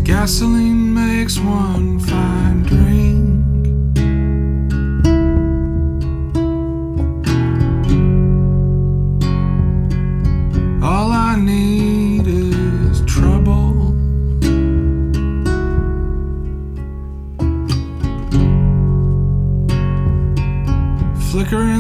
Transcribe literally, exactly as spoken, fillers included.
Gasoline makes one fine drink. All I need is trouble. Flickering